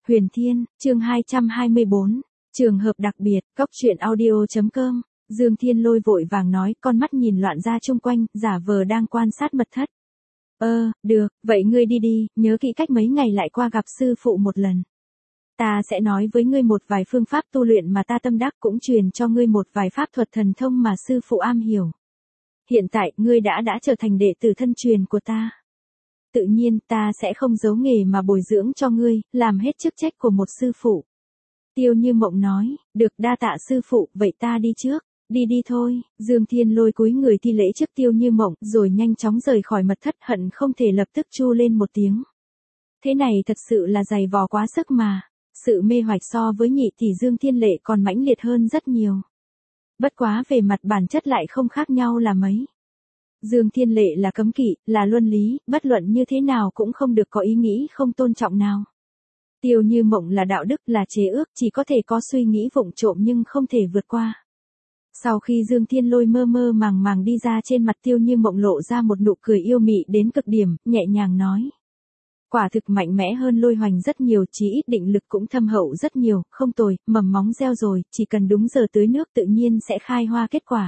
Huyền Thiên, chương 224, trường hợp đặc biệt, cốc truyện audio.com, Dương Thiên Lôi vội vàng nói, con mắt nhìn loạn ra chung quanh, giả vờ đang quan sát mật thất. Được, vậy ngươi đi đi, nhớ kỹ cách mấy ngày lại qua gặp sư phụ một lần. Ta sẽ nói với ngươi một vài phương pháp tu luyện mà ta tâm đắc, cũng truyền cho ngươi một vài pháp thuật thần thông mà sư phụ am hiểu. Hiện tại, ngươi đã trở thành đệ tử thân truyền của ta. Tự nhiên, ta sẽ không giấu nghề mà bồi dưỡng cho ngươi, làm hết chức trách của một sư phụ. Tiêu Như Mộng nói, được, đa tạ sư phụ, vậy ta đi trước. Đi thôi, Dương Thiên Lôi cúi người thi lễ trước Tiêu Như Mộng, rồi nhanh chóng rời khỏi mật thất, hận không thể lập tức chu lên một tiếng. Thế này thật sự là dày vò quá sức mà. Sự mê hoạch so với nhị tỷ Dương Thiên Lệ còn mãnh liệt hơn rất nhiều. Bất quá về mặt bản chất lại không khác nhau là mấy. Dương Thiên Lệ là cấm kỵ, là luân lý, bất luận như thế nào cũng không được có ý nghĩ không tôn trọng nào. Tiêu Như Mộng là đạo đức, là chế ước, chỉ có thể có suy nghĩ vụng trộm nhưng không thể vượt qua. Sau khi Dương Thiên Lôi mơ màng đi ra, trên mặt Tiêu Như Mộng lộ ra một nụ cười yêu mị đến cực điểm, nhẹ nhàng nói. Quả thực mạnh mẽ hơn Lôi Hoành rất nhiều, chí ít định lực cũng thâm hậu rất nhiều, không tồi, mầm móng gieo rồi, chỉ cần đúng giờ tưới nước tự nhiên sẽ khai hoa kết quả.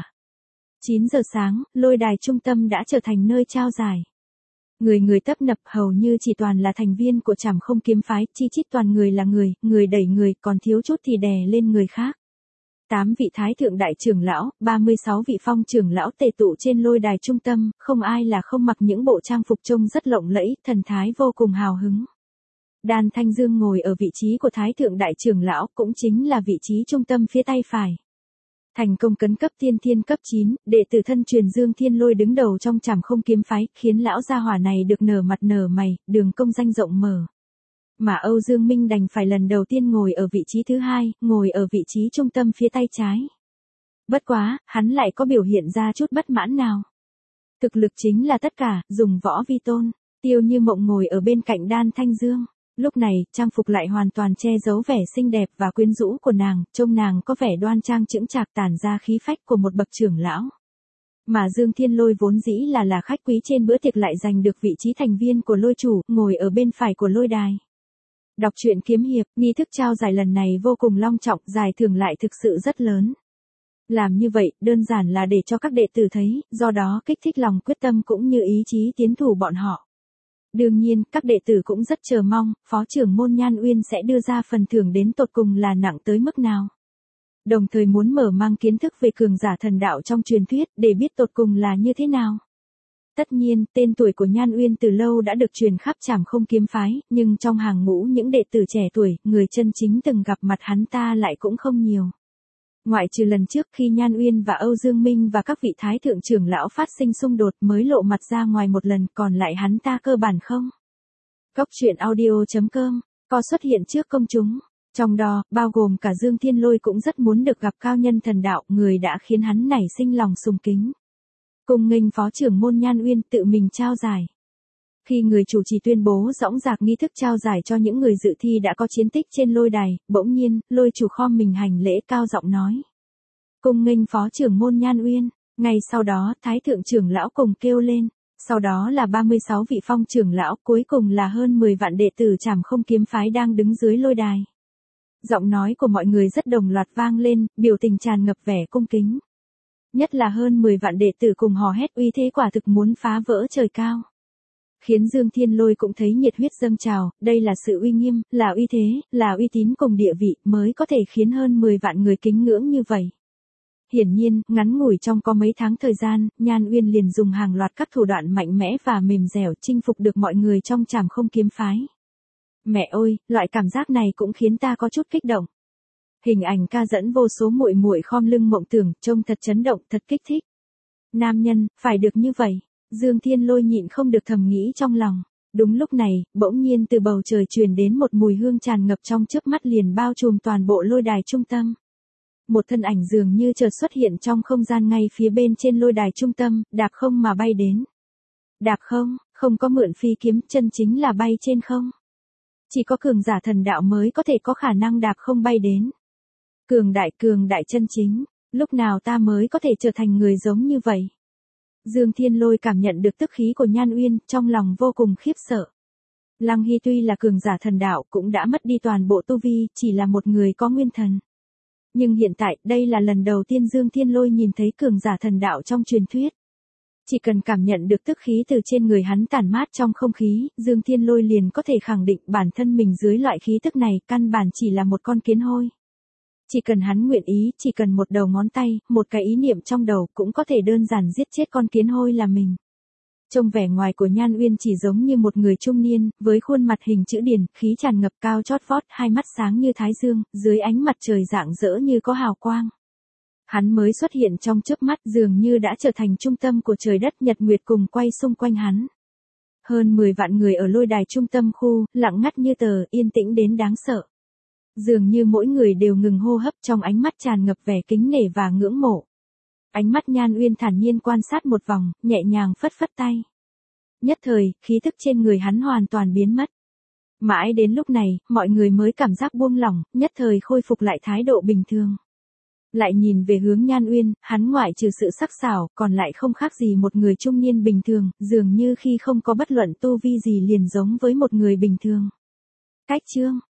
9 giờ sáng, lôi đài trung tâm đã trở thành nơi trao giải. Người tấp nập, hầu như chỉ toàn là thành viên của Trảm Không Kiếm phái, chi chít toàn người là người đẩy người, còn thiếu chút thì đè lên người khác. 8 vị thái thượng đại trưởng lão, 36 vị phong trưởng lão tề tụ trên lôi đài trung tâm, không ai là không mặc những bộ trang phục trông rất lộng lẫy, thần thái vô cùng hào hứng. Đan Thanh Dương ngồi ở vị trí của thái thượng đại trưởng lão, cũng chính là vị trí trung tâm phía tay phải. Thành công cấn cấp tiên thiên cấp 9, đệ tử thân truyền Dương Thiên Lôi đứng đầu trong Trảm Không Kiếm phái, khiến lão gia hỏa này được nở mặt nở mày, đường công danh rộng mở. Mà Âu Dương Minh đành phải lần đầu tiên ngồi ở vị trí thứ hai, ngồi ở vị trí trung tâm phía tay trái. Bất quá, hắn lại có biểu hiện ra chút bất mãn nào. Thực lực chính là tất cả, dùng võ vi tôn. Tiêu Như Mộng ngồi ở bên cạnh Đan Thanh Dương. Lúc này, trang phục lại hoàn toàn che giấu vẻ xinh đẹp và quyến rũ của nàng, trông nàng có vẻ đoan trang chững chạc, tản ra khí phách của một bậc trưởng lão. Mà Dương Thiên Lôi vốn dĩ là khách quý trên bữa tiệc lại giành được vị trí thành viên của lôi chủ, ngồi ở bên phải của lôi đài. Đọc truyện kiếm hiệp, nghi thức trao giải lần này vô cùng long trọng, giải thưởng lại thực sự rất lớn. Làm như vậy, đơn giản là để cho các đệ tử thấy, do đó kích thích lòng quyết tâm cũng như ý chí tiến thủ bọn họ. Đương nhiên, các đệ tử cũng rất chờ mong, phó trưởng môn Nhan Uyên sẽ đưa ra phần thưởng đến tột cùng là nặng tới mức nào. Đồng thời muốn mở mang kiến thức về cường giả thần đạo trong truyền thuyết, để biết tột cùng là như thế nào. Tất nhiên, tên tuổi của Nhan Uyên từ lâu đã được truyền khắp Trảm Không Kiếm phái, nhưng trong hàng ngũ những đệ tử trẻ tuổi, người chân chính từng gặp mặt hắn ta lại cũng không nhiều. Ngoại trừ lần trước khi Nhan Uyên và Âu Dương Minh và các vị thái thượng trưởng lão phát sinh xung đột mới lộ mặt ra ngoài một lần, còn lại hắn ta cơ bản không. Cốc truyện audio.com, có xuất hiện trước công chúng. Trong đó, bao gồm cả Dương Thiên Lôi cũng rất muốn được gặp cao nhân thần đạo, người đã khiến hắn nảy sinh lòng sùng kính. Cùng nghênh phó trưởng môn Nhan Uyên tự mình trao giải. Khi người chủ trì tuyên bố dõng dạc nghi thức trao giải cho những người dự thi đã có chiến tích trên lôi đài, bỗng nhiên, lôi chủ khom mình hành lễ cao giọng nói. Cùng nghênh phó trưởng môn Nhan Uyên, ngay sau đó, thái thượng trưởng lão cùng kêu lên, sau đó là 36 vị phong trưởng lão, cuối cùng là hơn 10 vạn đệ tử Trảm Không Kiếm phái đang đứng dưới lôi đài. Giọng nói của mọi người rất đồng loạt vang lên, biểu tình tràn ngập vẻ cung kính. Nhất là hơn 10 vạn đệ tử cùng hò hét, uy thế quả thực muốn phá vỡ trời cao. Khiến Dương Thiên Lôi cũng thấy nhiệt huyết dâng trào, đây là sự uy nghiêm, là uy thế, là uy tín cùng địa vị, mới có thể khiến hơn 10 vạn người kính ngưỡng như vậy. Hiển nhiên, ngắn ngủi trong có mấy tháng thời gian, Nhan Uyên liền dùng hàng loạt các thủ đoạn mạnh mẽ và mềm dẻo chinh phục được mọi người trong Trảm Không Kiếm phái. Mẹ ơi, loại cảm giác này cũng khiến ta có chút kích động. Hình ảnh ca dẫn vô số muội muội khom lưng mộng tưởng, trông thật chấn động, thật kích thích. Nam nhân, phải được như vậy. Dương Thiên Lôi nhịn không được thầm nghĩ trong lòng. Đúng lúc này, bỗng nhiên từ bầu trời truyền đến một mùi hương tràn ngập, trong chớp mắt liền bao trùm toàn bộ lôi đài trung tâm. Một thân ảnh dường như chợt xuất hiện trong không gian ngay phía bên trên lôi đài trung tâm, đạp không mà bay đến. Đạp không, không có mượn phi kiếm, chân chính là bay trên không. Chỉ có cường giả thần đạo mới có thể có khả năng đạp không bay đến. Cường đại chân chính, lúc nào ta mới có thể trở thành người giống như vậy? Dương Thiên Lôi cảm nhận được tức khí của Nhan Uyên, trong lòng vô cùng khiếp sợ. Lăng Hy tuy là cường giả thần đạo cũng đã mất đi toàn bộ tu vi, chỉ là một người có nguyên thần. Nhưng hiện tại, đây là lần đầu tiên Dương Thiên Lôi nhìn thấy cường giả thần đạo trong truyền thuyết. Chỉ cần cảm nhận được tức khí từ trên người hắn tản mát trong không khí, Dương Thiên Lôi liền có thể khẳng định bản thân mình dưới loại khí tức này căn bản chỉ là một con kiến hôi. Chỉ cần hắn nguyện ý, chỉ cần một đầu ngón tay, một cái ý niệm trong đầu cũng có thể đơn giản giết chết con kiến hôi là mình. Trông vẻ ngoài của Nhan Uyên chỉ giống như một người trung niên, với khuôn mặt hình chữ điển, khí tràn ngập cao chót vót, hai mắt sáng như thái dương, dưới ánh mặt trời rạng rỡ như có hào quang. Hắn mới xuất hiện trong chớp mắt dường như đã trở thành trung tâm của trời đất nhật nguyệt cùng quay xung quanh hắn. Hơn 10 vạn người ở lôi đài trung tâm khu, lặng ngắt như tờ, yên tĩnh đến đáng sợ. Dường như mỗi người đều ngừng hô hấp trong ánh mắt tràn ngập vẻ kính nể và ngưỡng mộ. Ánh mắt Nhan Uyên thản nhiên quan sát một vòng, nhẹ nhàng phất phất tay. Nhất thời, khí thức trên người hắn hoàn toàn biến mất. Mãi đến lúc này, mọi người mới cảm giác buông lỏng, nhất thời khôi phục lại thái độ bình thường. Lại nhìn về hướng Nhan Uyên, hắn ngoại trừ sự sắc sảo, còn lại không khác gì một người trung niên bình thường, dường như khi không có bất luận tu vi gì liền giống với một người bình thường. Cách chương